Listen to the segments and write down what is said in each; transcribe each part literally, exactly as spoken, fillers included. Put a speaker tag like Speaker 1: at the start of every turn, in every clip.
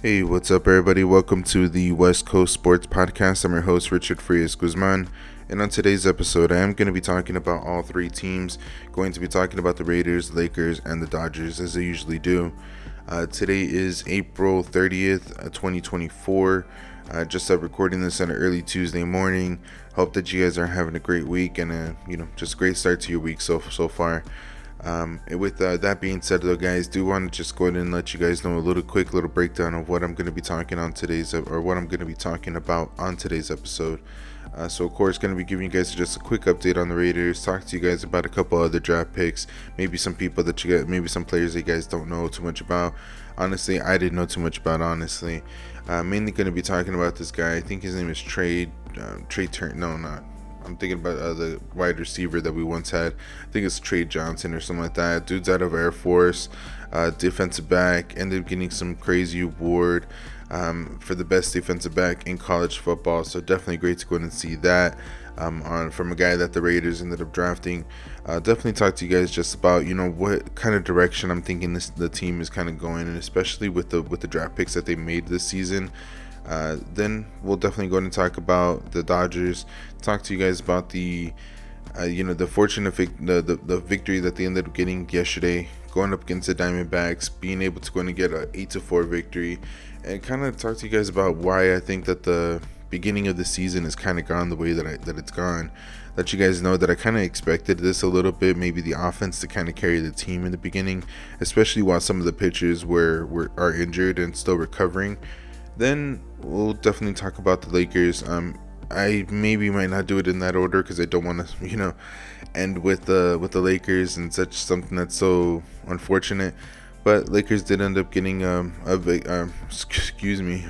Speaker 1: Hey, what's up, everybody? Welcome to the West Coast Sports Podcast. I'm your host, Richard Frias Guzman. And on today's episode, I am going to be talking about all three teams. Going to be talking about the Raiders, Lakers, and the Dodgers, as I usually do. Uh, today is April thirtieth, uh, twenty twenty-four. Uh, just up recording this on an early Tuesday morning. Hope that you guys are having a great week and a, you know, just a great start to your week so so far. Um, and with uh, that being said, though, guys, do want to just go ahead and let you guys know a little quick little breakdown of what I'm going to be talking on today's or what I'm going to be talking about on today's episode. Uh, so, of course, going to be giving you guys just a quick update on the Raiders, talk to you guys about a couple other draft picks, maybe some people that you got, maybe some players that you guys don't know too much about. Honestly, I didn't know too much about. Honestly, uh, mainly going to be talking about this guy. I think his name is Trey uh, Trey Turn. No, not. I'm thinking about uh, the wide receiver that we once had. I think it's Trey Johnson or something like that. Dude's out of Air Force, uh, defensive back. Ended up getting some crazy award um, for the best defensive back in college football. So definitely great to go and see that um, on from a guy that the Raiders ended up drafting. Uh, definitely talk to you guys just about you know what kind of direction I'm thinking this the team is kind of going, and especially with the with the draft picks that they made this season. Uh, then we'll definitely go and talk about the Dodgers, talk to you guys about the uh, you know the fortunate vic- the, the the victory that they ended up getting yesterday, going up against the Diamondbacks, being able to go and get a eight to four victory, and kind of talk to you guys about why I think that the beginning of the season has kind of gone the way that I, that it's gone. Let you guys know that I kind of expected this a little bit, maybe the offense to kind of carry the team in the beginning, especially while some of the pitchers were, were are injured and still recovering. Then we'll definitely talk about the Lakers. Um, I maybe might not do it in that order because I don't want to, you know, end with the with the Lakers and such something that's so unfortunate. But Lakers did end up getting um a um, excuse me,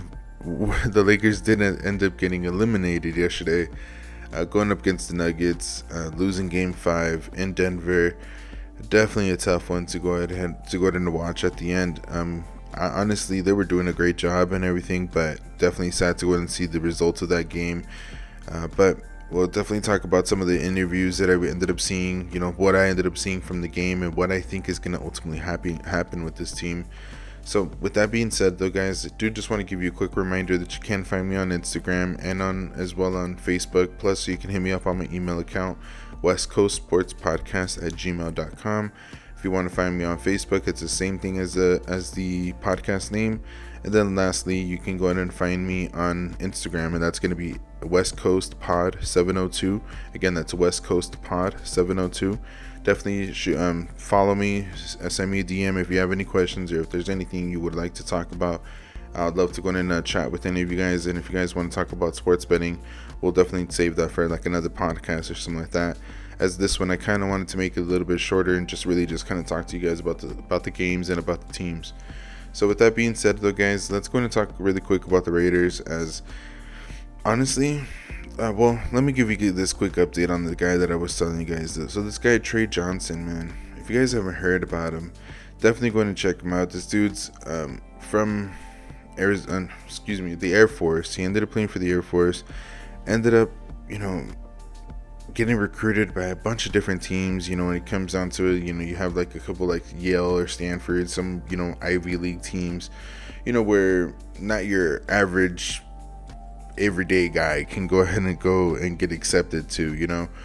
Speaker 1: the Lakers did end up getting eliminated yesterday, uh, going up against the Nuggets, uh, losing Game Five in Denver. Definitely a tough one to go ahead and to go ahead and watch at the end. Um. I, honestly, they were doing a great job and everything, but definitely sad to go and see the results of that game. Uh, but we'll definitely talk about some of the interviews that I ended up seeing, you know, what I ended up seeing from the game and what I think is going to ultimately happen, happen with this team. So with that being said, though, guys, I do just want to give you a quick reminder that you can find me on Instagram and on as well on Facebook. Plus, you can hit me up on my email account, West Coast Sports Podcast at gmail dot com. If you want to find me on Facebook, it's the same thing as the as the podcast name. And then lastly, you can go ahead and find me on Instagram, and that's going to be West Coast Pod seven oh two. Again, that's West Coast Pod seven oh two. Definitely should, um, follow me, send me a D M if you have any questions or if there's anything you would like to talk about. I'd love to go in and uh, chat with any of you guys. And if you guys want to talk about sports betting, we'll definitely save that for like another podcast or something like that. As this one, I kind of wanted to make it a little bit shorter and just really just kind of talk to you guys about the about the games and about the teams. So with that being said, though, guys, let's go and talk really quick about the Raiders. As honestly, uh, well, let me give you this quick update on the guy that I was telling you guys. So this guy, Trey Johnson, man, if you guys haven't heard about him, definitely go and check him out. This dude's um, from Arizona, excuse me, the Air Force. He ended up playing for the Air Force. Ended up, you know, getting recruited by a bunch of different teams. You know, when it comes down to it, you know, you have like a couple like Yale or Stanford, some, you know, Ivy League teams, you know, where not your average everyday guy can go ahead and go and get accepted to, you know.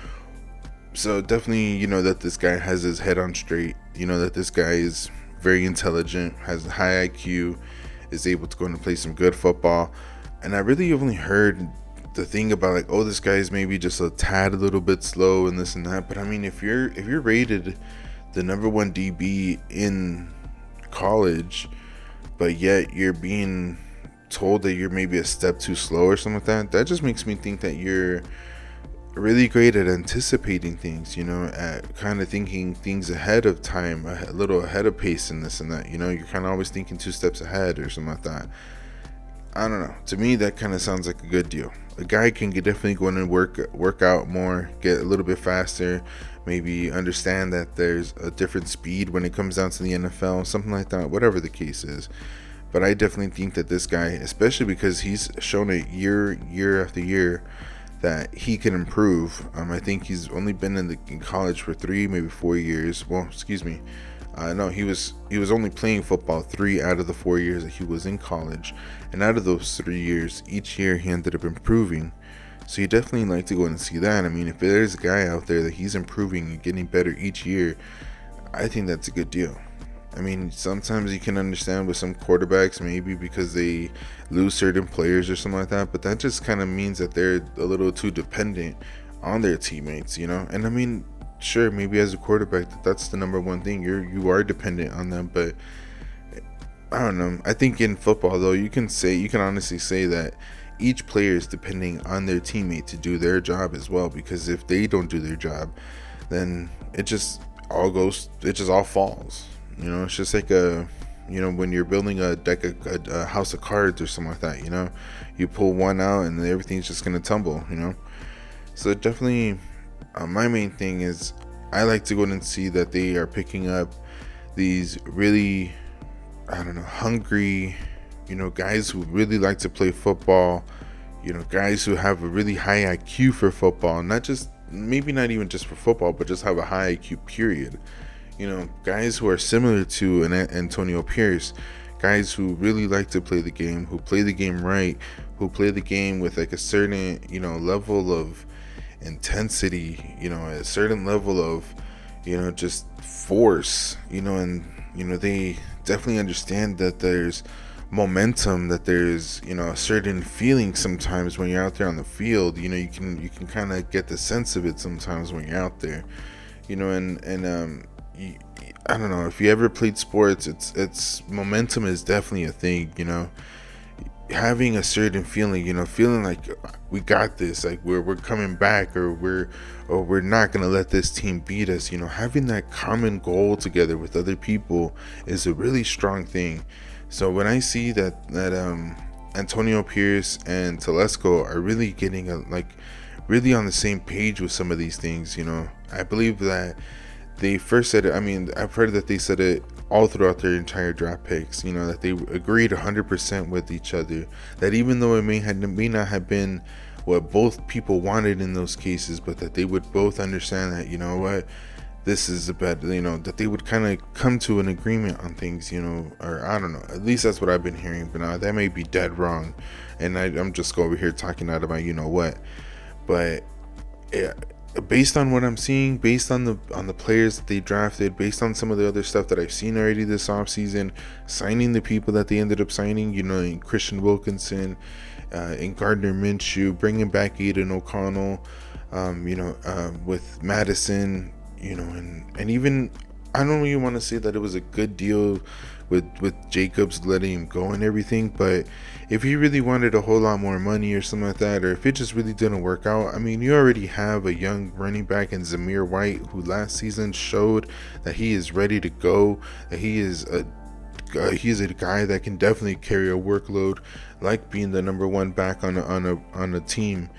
Speaker 1: So definitely, you know, that this guy has his head on straight, you know, that this guy is very intelligent, has a high I Q, is able to go and play some good football. And I really only heard the thing about like, oh, this guy is maybe just a tad a little bit slow and this and that. But I mean, if you're if you're rated the number one D B in college, but yet you're being told that you're maybe a step too slow or something like that, that just makes me think that you're really great at anticipating things, you know, at kind of thinking things ahead of time, a little ahead of pace and this and that, you know, you're kind of always thinking two steps ahead or something like that. I don't know. To me, that kind of sounds like a good deal. A guy can get, definitely go in and work work out more, get a little bit faster, maybe understand that there's a different speed when it comes down to the N F L, something like that, whatever the case is. But I definitely think that this guy, especially because he's shown it year, year after year, that he can improve. Um, I think he's only been in the in college for three, maybe four years. Well, excuse me. Uh, no, he was he was only playing football three out of the four years that he was in college, and out of those three years, each year he ended up improving. So you definitely like to go and see that. I mean, if there's a guy out there that he's improving and getting better each year, I think that's a good deal. I mean, sometimes you can understand with some quarterbacks, maybe because they lose certain players or something like that, but that just kind of means that they're a little too dependent on their teammates, you know? And I mean, sure, maybe as a quarterback, that's the number one thing. You're you are dependent on them, but I don't know. I think in football, though, you can say you can honestly say that each player is depending on their teammate to do their job as well, because if they don't do their job, then it just all goes it just all falls. You know, it's just like a you know when you're building a deck a, a, a house of cards or something like that. You know, you pull one out and everything's just gonna tumble. You know, so definitely uh, my main thing is I like to go and see that they are picking up these really, I don't know, hungry, you know, guys who really like to play football, you know, guys who have a really high I Q for football, not just, maybe not even just for football, but just have a high I Q period. You know, guys who are similar to an Antonio Pierce, guys who really like to play the game, who play the game right, who play the game with like a certain, you know, level of intensity, you know, a certain level of, you know, just force, you know, and, you know, they definitely understand that there's momentum, that there's, you know, a certain feeling sometimes when you're out there on the field. You know, you can you can kind of get the sense of it sometimes when you're out there, you know, and and um you, I don't know, if you ever played sports, it's it's momentum is definitely a thing, you know, having a certain feeling, you know, feeling like we got this, like we're we're coming back, or we're or we're not gonna let this team beat us. You know, having that common goal together with other people is a really strong thing. So when I see that that um, Antonio Pierce and Telesco are really getting a, like really on the same page with some of these things, you know, I believe that they first said it. I mean, I've heard that they said it all throughout their entire draft picks. You know, that they agreed one hundred percent with each other. That even though it may had may not have been what both people wanted in those cases, but that they would both understand that, you know what, this is a bad, you know, that they would kind of come to an agreement on things, you know, or I don't know. At least that's what I've been hearing, but now that may be dead wrong, and I, I'm just over here talking out about you know what. But yeah, based on what I'm seeing, based on the on the players that they drafted, based on some of the other stuff that I've seen already this offseason, signing the people that they ended up signing, you know, in Christian Wilkinson, uh, in Gardner Minshew, bringing back Aiden O'Connell, um, you know, uh, with Madison, you know, and, and even, I don't really want to say that it was a good deal with, with Jacobs letting him go and everything, but if he really wanted a whole lot more money or something like that, or if it just really didn't work out, I mean, you already have a young running back in Zamir White, who last season showed that he is ready to go, that he is a uh, he's a guy that can definitely carry a workload, like being the number one back on a, on a on a team.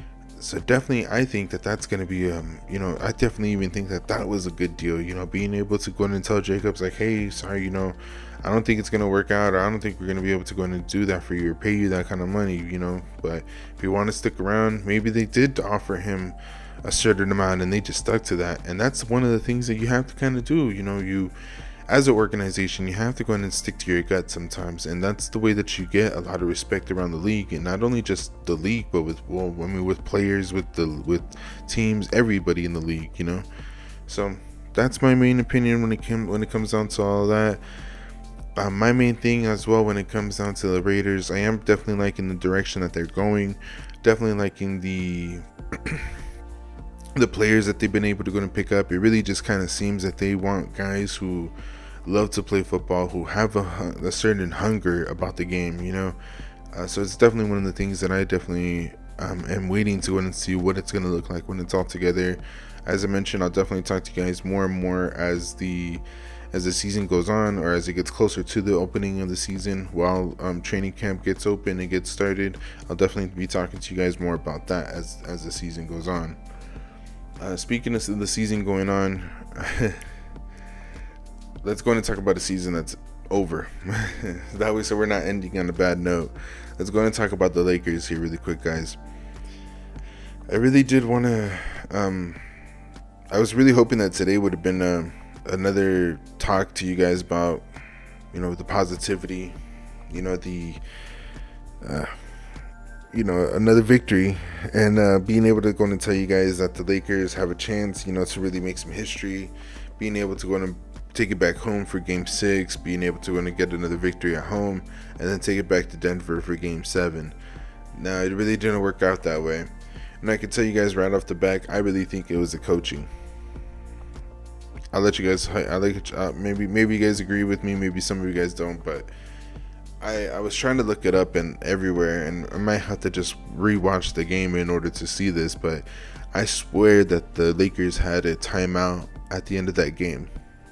Speaker 1: So definitely, I think that that's going to be, um, you know, I definitely even think that that was a good deal, you know, being able to go in and tell Jacobs, like, hey, sorry, you know, I don't think it's going to work out, or I don't think we're going to be able to go in and do that for you or pay you that kind of money, you know, but if you want to stick around, maybe they did offer him a certain amount and they just stuck to that. And that's one of the things that you have to kind of do, you know, you, as an organization, you have to go in and stick to your gut sometimes, and that's the way that you get a lot of respect around the league, and not only just the league, but with, well, I mean, with players, with the with teams, everybody in the league, you know. So that's my main opinion when it came when it comes down to all that. Uh, my main thing as well when it comes down to the Raiders, I am definitely liking the direction that they're going, definitely liking the the players that they've been able to go and pick up. It really just kind of seems that they want guys who love to play football, who have a, a certain hunger about the game, you know. Uh, so it's definitely one of the things that I definitely um, am waiting to and see what it's going to look like when it's all together. As I mentioned, I'll definitely talk to you guys more and more as the as the season goes on, or as it gets closer to the opening of the season, while um, training camp gets open and gets started. I'll definitely be talking to you guys more about that as as the season goes on. Uh, speaking of the season going on, let's go and talk about a season that's over. That way, so we're not ending on a bad note. Let's go and talk about the Lakers here really quick, guys. I really did want to. Um, I was really hoping that today would have been a, another talk to you guys about, you know, the positivity, you know, the, uh, you know, another victory, and uh, being able to go and tell you guys that the Lakers have a chance, you know, to really make some history, being able to go and take it back home for game six, being able to go and get another victory at home, and then take it back to Denver for game seven. Now, it really didn't work out that way. And I can tell you guys right off the back, I really think it was the coaching. I'll let you guys, I like, uh, maybe, maybe you guys agree with me, maybe some of you guys don't, but I, I was trying to look it up and everywhere, and I might have to just rewatch the game in order to see this, but I swear that the Lakers had a timeout at the end of that game.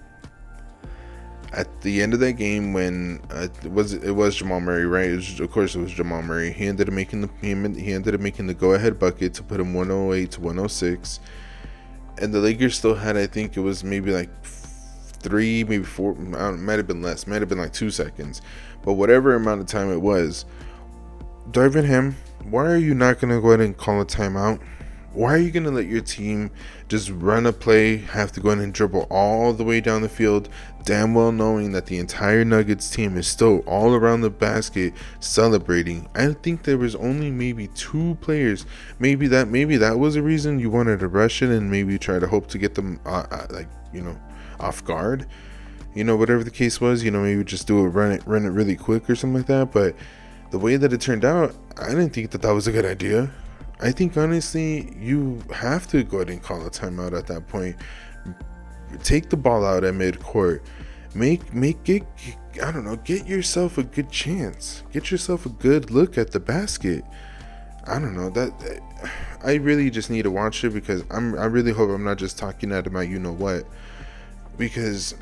Speaker 1: At the end of that game, when uh, it was it was Jamal Murray, right? It was, of course, it was Jamal Murray. He ended up making the he, he ended up making the go-ahead bucket to put him one oh eight to one oh six, and the Lakers still had, I think it was maybe like three, maybe four. I don't, might have been less, might have been like two seconds, but whatever amount of time it was, Darvin Ham, why are you not gonna go ahead and call a timeout? Why are you going to let your team just run a play, have to go in and dribble all the way down the field, damn well knowing that the entire Nuggets team is still all around the basket celebrating? I think there was only maybe two players. Maybe that maybe that was a reason you wanted to rush it and maybe try to hope to get them, uh, uh, like, you know, off guard. You know, whatever the case was, you know, maybe just do it, run it, run it really quick or something like that. But the way that it turned out, I didn't think that that was a good idea. I think, honestly, you have to go ahead and call a timeout at that point. Take the ball out at midcourt. Make, make it, I don't know, get yourself a good chance. Get yourself a good look at the basket. I don't know, that, I really just need to watch it because I'm, I really hope I'm not just talking at about you-know-what. Because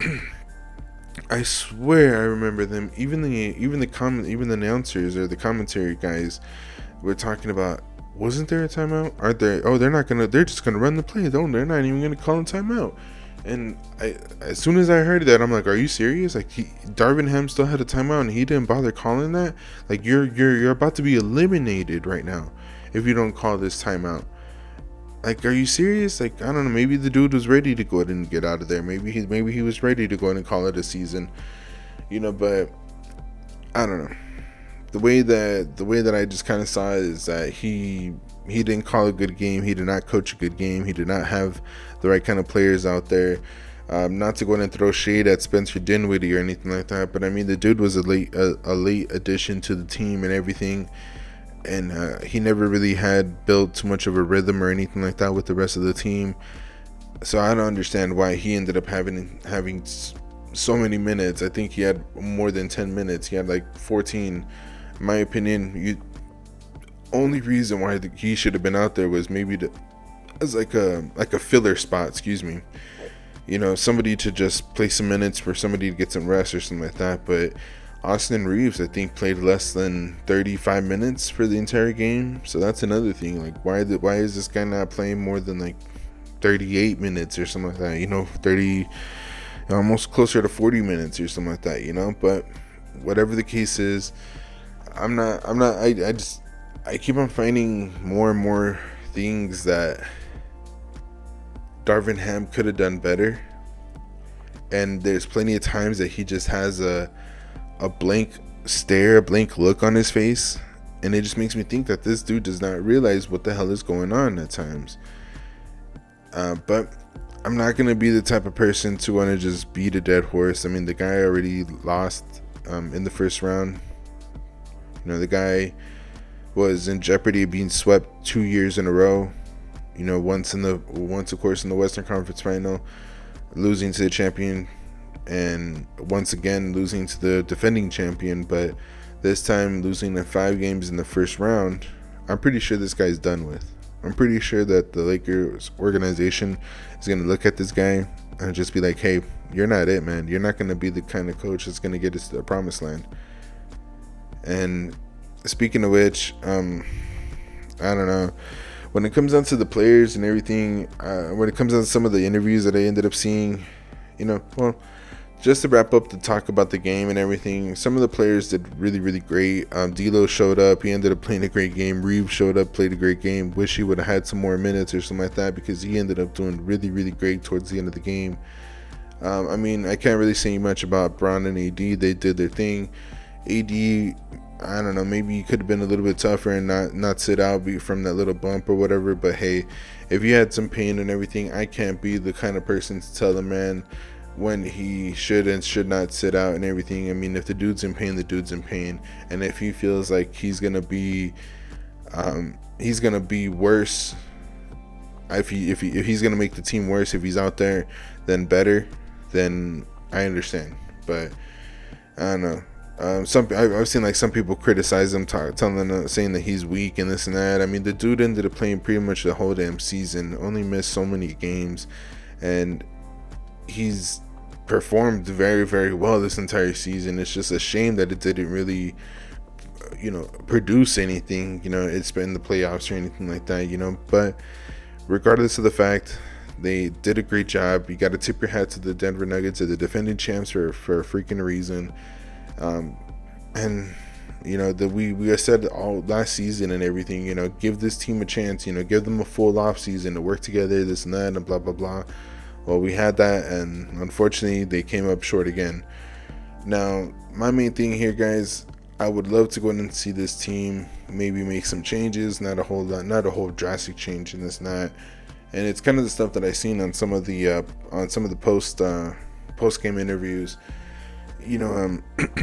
Speaker 1: I swear I remember them, even the, even the comment, even the announcers or the commentary guys were talking about, wasn't there a timeout? Aren't they? Oh, they're not gonna. They're just gonna run the play. Don't. They're not even gonna call a timeout. And I, as soon as I heard that, I'm like, "Are you serious? Like, he, Darvin Ham still had a timeout, and he didn't bother calling that? Like, you're you're you're about to be eliminated right now if you don't call this timeout. Like, are you serious? Like, I don't know. Maybe the dude was ready to go ahead and get out of there. Maybe he maybe he was ready to go ahead and call it a season, you know. But I don't know. The way that the way that I just kind of saw it is that he he didn't call a good game. He did not coach a good game. He did not have the right kind of players out there. Um, not to go in and throw shade at Spencer Dinwiddie or anything like that, but I mean, the dude was a late a, a late addition to the team and everything, and uh, he never really had built too much of a rhythm or anything like that with the rest of the team. So I don't understand why he ended up having having so many minutes. I think he had more than ten minutes. He had like fourteen. In my opinion, you only reason why the, he should have been out there was maybe to, as like a like a filler spot, excuse me. You know, somebody to just play some minutes for somebody to get some rest or something like that. But Austin Reeves, I think, played less than thirty-five minutes for the entire game. So that's another thing. Like, why the, why is this guy not playing more than like thirty-eight minutes or something like that? You know, thirty, almost closer to forty minutes or something like that. You know, but whatever the case is. I'm not, I'm not, I, I just, I keep on finding more and more things that Darvin Ham could have done better. And there's plenty of times that he just has a, a blank stare, a blank look on his face. And it just makes me think that this dude does not realize what the hell is going on at times. Uh, but I'm not going to be the type of person to want to just beat a dead horse. I mean, the guy already lost um, in the first round. You know, the guy was in jeopardy of being swept two years in a row. You know, once in the once of course in the Western Conference Final, losing to the champion, and once again losing to the defending champion, but this time losing in five games in the first round. I'm pretty sure this guy's done with. I'm pretty sure that the Lakers organization is going to look at this guy and just be like, hey, you're not it, man. You're not going to be the kind of coach that's going to get us to the promised land. And speaking of which, um, I don't know. When it comes down to the players and everything, uh, when it comes down to some of the interviews that I ended up seeing, you know, well, just to wrap up the talk about the game and everything, some of the players did really, really great. Um, D'Lo showed up. He ended up playing a great game. Reeves showed up, played a great game. Wish he would have had some more minutes or something like that because he ended up doing really, really great towards the end of the game. Um, I mean, I can't really say much about Bron and A D. They did their thing. A D, I don't know, maybe he could have been a little bit tougher and not, not sit out from that little bump or whatever. But hey, if you had some pain and everything, I can't be the kind of person to tell the man when he should and should not sit out and everything. I mean, if the dude's in pain, the dude's in pain. And if he feels like he's going to be, um, he's going to be worse, if, he, if, he, if he's going to make the team worse, if he's out there, then better, then I understand. But I don't know. Um, some I've seen like some people criticize him, talk, telling them, saying that he's weak and this and that. I mean, the dude ended up playing pretty much the whole damn season, only missed so many games, and he's performed very, very well this entire season. It's just a shame that it didn't really, you know, produce anything. You know, it's been the playoffs or anything like that. You know, but regardless of the fact, they did a great job. You got to tip your hat to the Denver Nuggets, to the defending champs for for a freaking reason. Um, and you know that we we said all last season and everything, you know, give this team a chance, you know, give them a full off season to work together, this and that, and blah blah blah. Well, we had that, and unfortunately, they came up short again. Now, my main thing here, guys, I would love to go in and see this team maybe make some changes, not a whole lot, not a whole drastic change in this and that. And it's kind of the stuff that I seen on some of the uh, on some of the post uh, post game interviews. You know, um,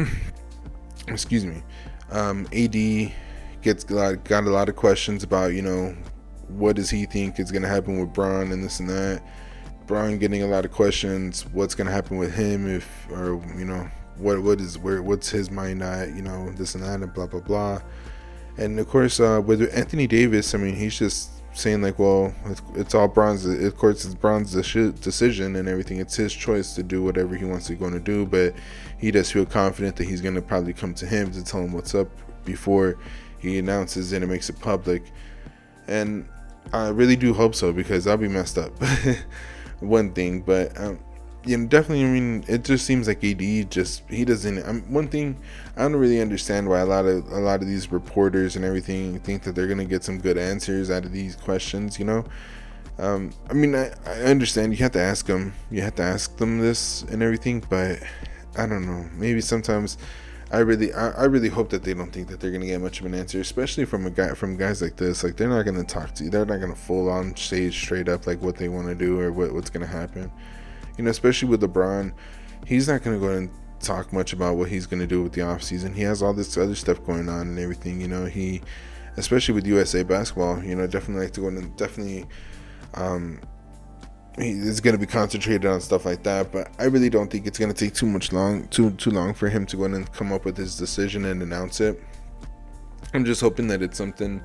Speaker 1: excuse me, um, A D gets got, got a lot of questions about, you know, what does he think is going to happen with Bron and this and that. Bron getting a lot of questions, what's going to happen with him, if, or, you know, what what is where what's his mind at, you know, this and that and blah blah blah. And of course, uh, with Anthony Davis, I mean, he's just saying like, well, it's, it's all Bron's. Of course, it's Bron's decision and everything. It's his choice to do whatever he wants to go to do, but he does feel confident that he's going to probably come to him to tell him what's up before he announces it and makes it public. And I really do hope so, because that'll be messed up. One thing, but um, you know, definitely, I mean, it just seems like A D just, he doesn't, um, one thing, I don't really understand why a lot of a lot of these reporters and everything think that they're gonna get some good answers out of these questions, you know. um, I mean, I, I understand you have to ask them you have to ask them this and everything, but I don't know, maybe sometimes I really I, I really hope that they don't think that they're gonna get much of an answer, especially from a guy from guys like this. Like, they're not gonna talk to you, they're not gonna full on say straight up like what they want to do or what, what's gonna happen. You know, especially with LeBron, he's not going to go and talk much about what he's going to do with the offseason. He has all this other stuff going on and everything. You know, he, especially with U S A basketball, you know, definitely like to go and definitely, um, he is going to be concentrated on stuff like that. But I really don't think it's going to take too much long, too too long for him to go in and come up with his decision and announce it. I'm just hoping that it's something,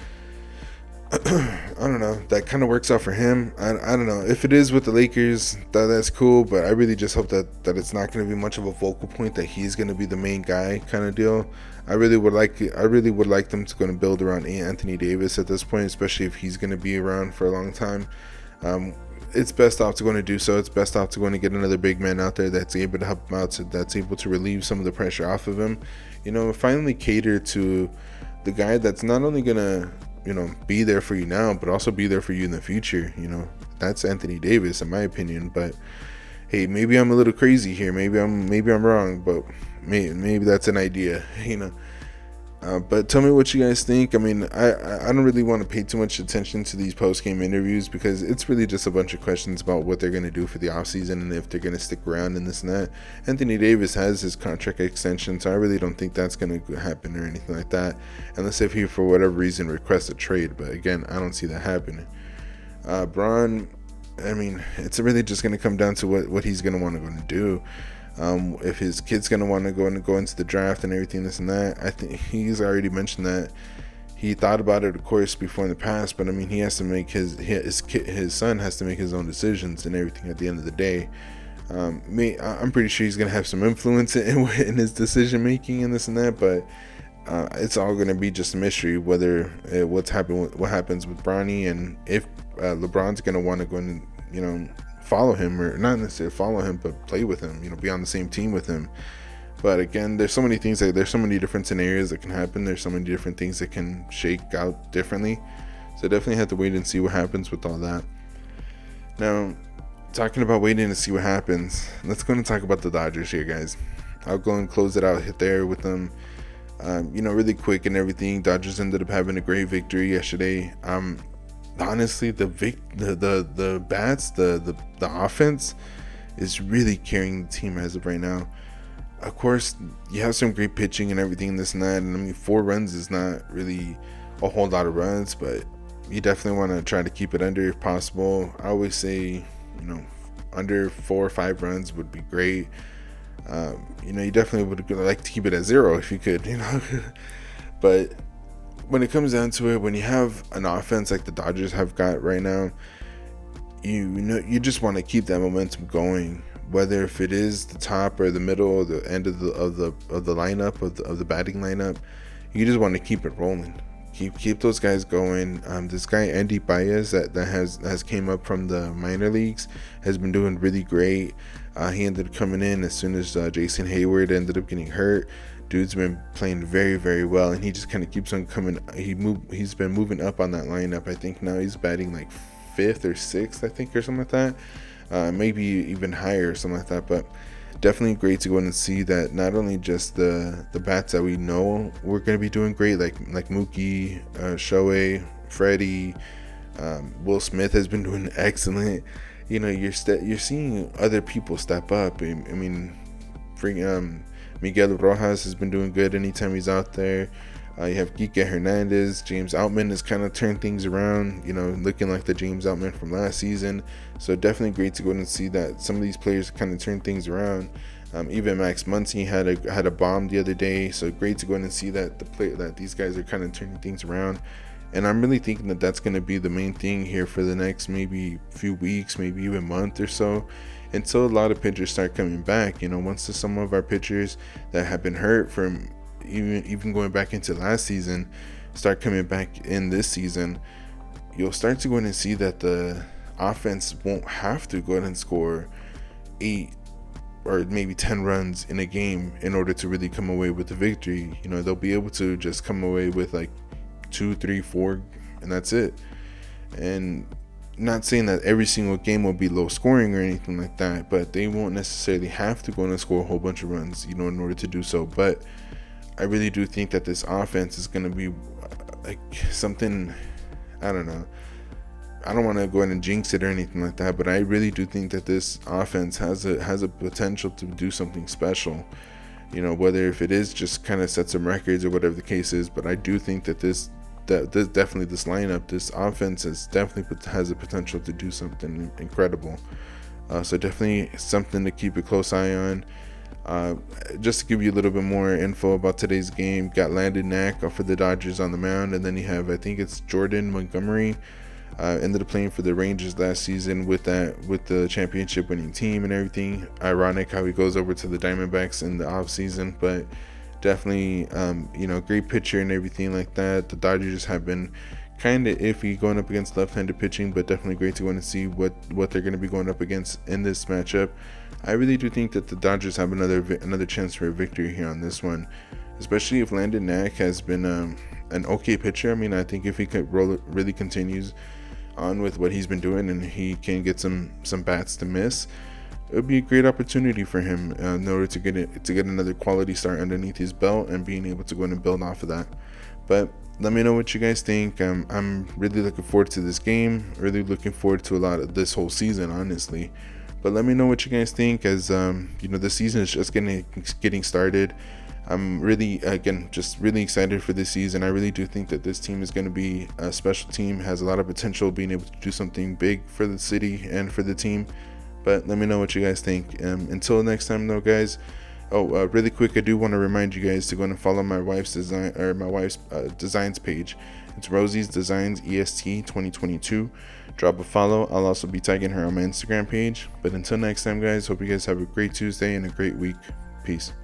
Speaker 1: I don't know, that kind of works out for him. I, I don't know if it is with the Lakers, that that's cool, but I really just hope that that it's not going to be much of a focal point, that he's going to be the main guy kind of deal. I really would like I really would like them to go and build around Anthony Davis at this point, especially if he's going to be around for a long time. Um, it's best off to go and do so. It's best off to go and get another big man out there that's able to help him out, so that's able to relieve some of the pressure off of him. You know, finally cater to the guy that's not only going to, you know, be there for you now, but also be there for you in the future. You know, that's Anthony Davis, in my opinion. But hey, maybe I'm a little crazy here. Maybe I'm maybe I'm wrong, but maybe maybe that's an idea. You know. Uh, but tell me what you guys think. I mean, I, I don't really want to pay too much attention to these post-game interviews, because it's really just a bunch of questions about what they're going to do for the offseason and if they're going to stick around and this and that. Anthony Davis has his contract extension, so I really don't think that's going to happen or anything like that, unless if he, for whatever reason, requests a trade. But again, I don't see that happening. Uh, Bron, I mean, it's really just going to come down to what, what he's going to want to go and do. Um, if his kid's gonna want to go and go into the draft and everything, this and that, I think he's already mentioned that he thought about it, of course, before in the past. But I mean, he has to make his his kid, his son has to make his own decisions and everything at the end of the day. Um, me, I'm pretty sure he's gonna have some influence in, in his decision making and this and that, but uh, it's all gonna be just a mystery whether uh, what's happened, what happens with Bronny, and if uh, LeBron's gonna want to go and, you know, follow him, or not necessarily follow him, but play with him, you know, be on the same team with him. But again, there's so many things, that there's so many different scenarios that can happen. There's so many different things that can shake out differently. So definitely have to wait and see what happens with all that. Now, talking about waiting to see what happens, let's go and talk about the Dodgers here, guys. I'll go and close it out hit there with them. Um, you know, really quick and everything. Dodgers ended up having a great victory yesterday. Um, honestly, the vic- the, the the bats, the, the the offense is really carrying the team as of right now. Of course, you have some great pitching and everything, this and that. And I mean, four runs is not really a whole lot of runs, but you definitely want to try to keep it under if possible. I always say, you know, under four or five runs would be great. Um, you know, you definitely would like to keep it at zero if you could, you know. But when it comes down to it, when you have an offense like the Dodgers have got right now, you know, you just want to keep that momentum going. Whether if it is the top or the middle or the end of the of the of the lineup of the, of the batting lineup, you just want to keep it rolling. Keep keep those guys going. Um, this guy Andy Baez that, that has has came up from the minor leagues has been doing really great. Uh, he ended up coming in as soon as uh, Jason Hayward ended up getting hurt. Dude's been playing very very well, and he just kind of keeps on coming. He moved. He's been moving up on that lineup. I think now he's batting like fifth or sixth, I think, or something like that. Uh, maybe even higher or something like that. But definitely great to go in and see that not only just the the bats that we know we're going to be doing great, like like Mookie, uh, Shohei, Freddie, um, Will Smith has been doing excellent. You know, you're st- you're seeing other people step up. I, I mean, bring um, Miguel Rojas has been doing good anytime he's out there. Uh, you have Kike Hernandez. James Outman has kind of turned things around, you know, looking like the James Outman from last season. So definitely great to go and see that some of these players kind of turn things around. Um, even Max Muncy had a had a bomb the other day. So great to go in and see that the play that these guys are kind of turning things around. And I'm really thinking that that's going to be the main thing here for the next maybe few weeks, maybe even month or so, until a lot of pitchers start coming back. You know, once some of our pitchers that have been hurt from even even going back into last season start coming back in this season, you'll start to go in and see that the offense won't have to go ahead and score eight or maybe ten runs in a game in order to really come away with the victory. You know, they'll be able to just come away with like two, three, four, and that's it. And not saying that every single game will be low scoring or anything like that, but they won't necessarily have to go in and score a whole bunch of runs, you know, in order to do so. But I really do think that this offense is going to be like something, I don't know. I don't want to go ahead and jinx it or anything like that, but I really do think that this offense has a has a potential to do something special. You know, whether if it is just kind of set some records or whatever the case is, but I do think that this that this definitely this lineup, this offense has definitely has a potential to do something incredible. Uh, so definitely something to keep a close eye on. Uh, just to give you a little bit more info about today's game, got Landon Knack for the Dodgers on the mound, and then you have, I think it's Jordan Montgomery, uh, ended up playing for the Rangers last season with that with the championship winning team and everything. Ironic how he goes over to the Diamondbacks in the off season, but definitely um, you know, great pitcher and everything like that. The Dodgers have been kind of iffy going up against left-handed pitching, but definitely great to go and see what what they're going to be going up against in this matchup. I really do think that the Dodgers have another another chance for a victory here on this one, especially if Landon Knack has been um, an okay pitcher. I mean, I think if he could roll, really continues on with what he's been doing and he can get some some bats to miss, it would be a great opportunity for him uh, in order to get it to get another quality start underneath his belt and being able to go in and build off of that. But let me know what you guys think. Um, I'm really looking forward to this game. Really looking forward to a lot of this whole season, honestly. But let me know what you guys think, as um, you know, the season is just getting getting started. I'm really, again, just really excited for this season. I really do think that this team is going to be a special team, has a lot of potential, being able to do something big for the city and for the team. But let me know what you guys think. Um, until next time, though, guys. Oh, uh, really quick, I do want to remind you guys to go and follow my wife's design or my wife's uh, designs page. It's Rosie's Designs E S T twenty twenty-two. Drop a follow. I'll also be tagging her on my Instagram page. But until next time, guys, hope you guys have a great Tuesday and a great week. Peace.